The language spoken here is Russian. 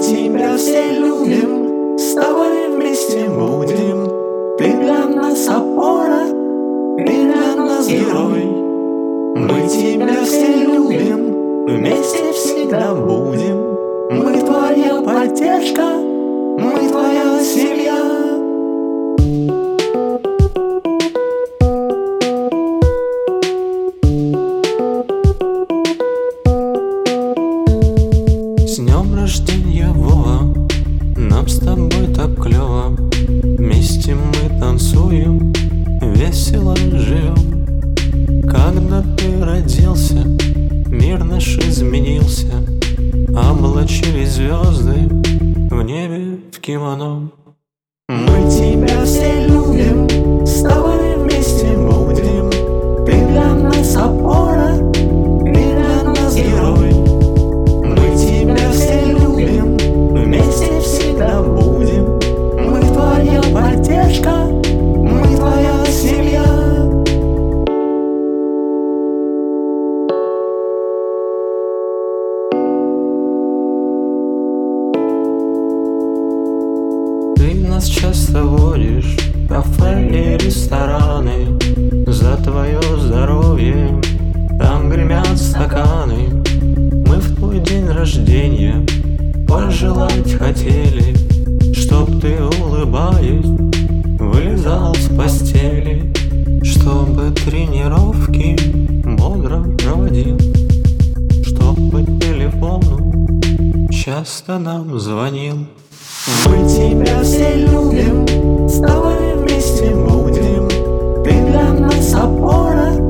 тебя все любим, с тобой вместе будем. Ты для нас опора, ты для нас герой. Мы тебя все любим, вместе всегда будем. Мы твоя поддержка, мы твоя семья. С днем рождения, Вова, нам с тобой так клёво. Вместе мы танцуем, весело живем. Когда ты родился, мир наш изменился. Облачились звезды в небе в кимоно. Мы тебя все любим, с тобой вместе будем. Ты для нас опора, ты для нас герой. Мы тебя все любим, вместе всегда будем. Мы твоя поддержка, мы твоя семья. Ты нас часто водишь в кафе и рестораны. За твое здоровье там гремят стаканы. Мы в твой день рождения пожелать хотели, чтоб ты, улыбаясь, вылезал с постели, чтобы тренировки бодро проводил, чтоб по телефону часто нам звонил. Мы тебя все любим, с тобой вместе будем. Ты для нас опора,